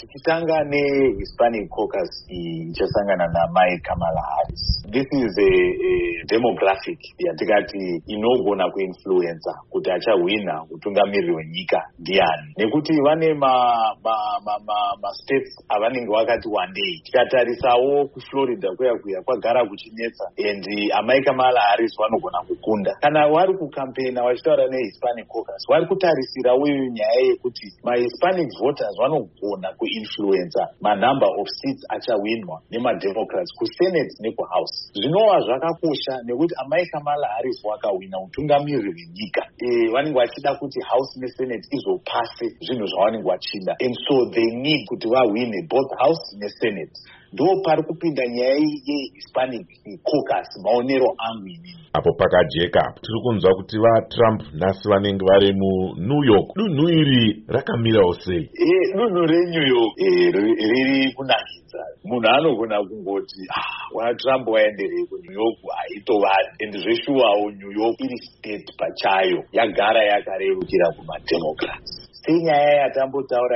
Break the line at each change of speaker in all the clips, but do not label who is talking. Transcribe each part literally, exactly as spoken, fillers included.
Tikitanga neHispanic caucus ichasangana naMai Kamala Harris. This is a, a demographic yatikati inogona kuinfluenza kuti achawina utungamiriri wenyika ndiani. Nekuti vane ma ma ma ma, ma states avanenge vakati wandei. Tikatarisawo kuFlorida kuya kuya kwagara kuchinetsa and amai Kamala Harris vanogona kukunda. Kana vari kukampena vachitaura neHispanic caucus vari kutarisira uyu nyaya yekuti maHispanic voters vanogona kuinfluenza ma number of seats achawinwa nemademocrats kusenate nekuhouse. Zvinova zvakakosha nekuti amai Kamala Harris wakawina utungamiriri wenyika. E, vanenge vachida kuti house nesenate izopase zvinhu zvavanenge vachida, and so they need kuti vawine both house nesenate. Ndo pari kupinda nyaya yeHispanic caucus maonero angu inini.
Apo pakajeka tiri kunzwa kuti vaTrump nhasi vanenge vari muNew York. Dunhu iri rakamirawo sei?
E, dunhu reNew York e, riri kunakidza. Munhu anogona kungoti ah, waTrump waenderei kuNew York haitovari, and zveshuwawo New York iri state pachayo yagara yakarerukira kumademocrats. Senyaya yatambotaura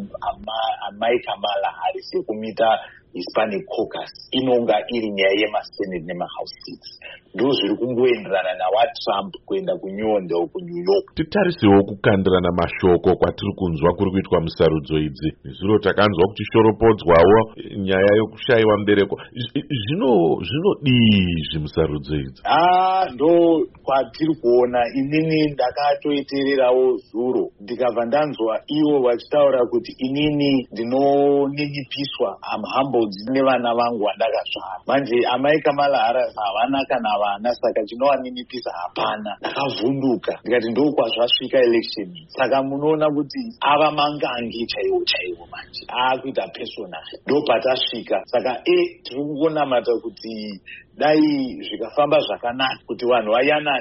yamai Kamala Harris yekumita Hispanic caucus inonga iri nyaya yemasenate nemahouse seats. Ndo zviri kungoenderana nawaTrump kuenda kunyondo kuNew York.
Titarisewo kukandirana mashoko kwatiri kunzwa kuri kuitwa musarudzo idzi. Zviro takanzwa kuti shoropodzwawo nyaya yokushayiwa mbereko. Zvino zvinodii zvimusarudzo idzi?
Ah, ndo kwatiri kuona. Inini ndakatoitererawo zuro ndikabva ndanzwa ivo vachitaura kuti inini ndinoninipiswa am humble dzine vana vangu vandakazvara. Manje amai Kamala Harris havana kana vana, saka chinovaninipisa hapana. Ndakavhunduka ndikati ndo kwazvasvika election. Saka munoona kuti ava mangangi chaiwo chaiwo manje aakuita personal. Ndo patasvika. Saka e tiri kungonamata kuti dai zvikafamba zvakanaka kuti vanhu vayanane.